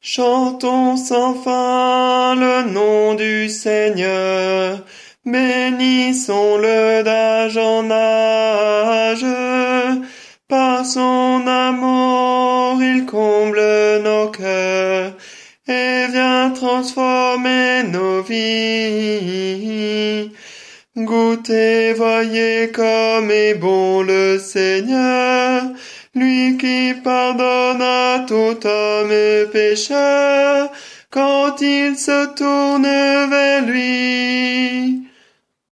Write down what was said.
Chantons sans fin le nom du Seigneur, bénissons-le d'âge en âge. Par son amour, il comble nos cœurs et vient transformer nos vies. Goûtez, voyez comme est bon le Seigneur, lui qui pardonne à tout homme pécheur, quand il se tourne vers lui.